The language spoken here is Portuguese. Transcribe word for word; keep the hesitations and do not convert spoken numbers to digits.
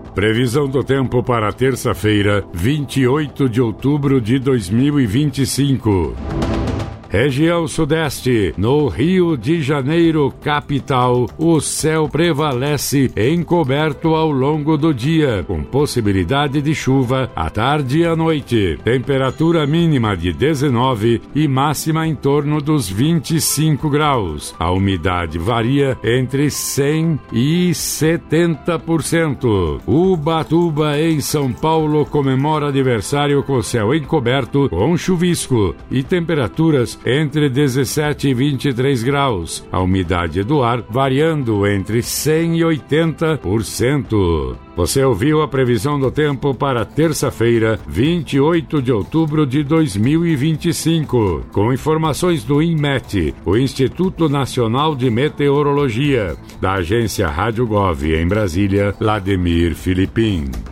Previsão do tempo para terça-feira, vinte e oito de outubro de dois mil e vinte e cinco. Região Sudeste, no Rio de Janeiro, capital, o céu prevalece encoberto ao longo do dia, com possibilidade de chuva à tarde e à noite. Temperatura mínima de dezenove e máxima em torno dos vinte e cinco graus. A umidade varia entre cem e setenta por cento. Ubatuba, em São Paulo, comemora aniversário com céu encoberto, com chuvisco e temperaturas entre dezessete e vinte e três graus. A umidade do ar variando entre cem e oitenta por cento. Você ouviu a previsão do tempo para terça-feira, vinte e oito de outubro de dois mil e vinte e cinco, com informações do INMET, o Instituto Nacional de Meteorologia, da agência Rádio Gov em Brasília, Lademir Filipim.